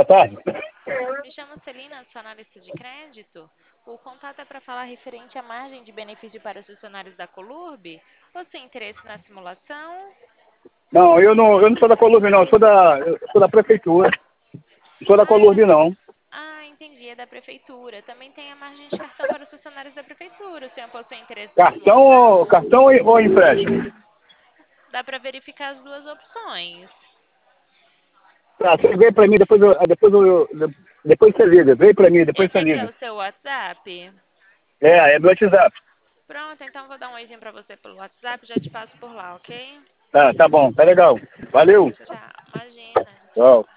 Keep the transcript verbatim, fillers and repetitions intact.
boa tarde. Me chamo Celina, sou analista de crédito. O contato é para falar referente à margem de benefício para os funcionários da Colurb. Você tem interesse na simulação? Não, eu não, eu não sou da Colurb, não. Eu sou da, eu sou da prefeitura. Não sou da Ah, Colurb, é... não. ah, entendi, é da prefeitura. Também tem a margem de cartão para os funcionários da prefeitura. O senhor possui interesse na Cartão, ou- simulação? cartão ou ou empréstimo? Dá para verificar as duas opções. Tá, você vê pra mim, depois eu, depois eu, depois você liga. Vem pra mim, depois Esse você aqui é liga. o seu WhatsApp? É, é do WhatsApp. Pronto, então vou dar um oizinho para você pelo WhatsApp, já te passo por lá, ok? Tá, tá bom, tá legal. Valeu. Tchau, imagina. Tchau.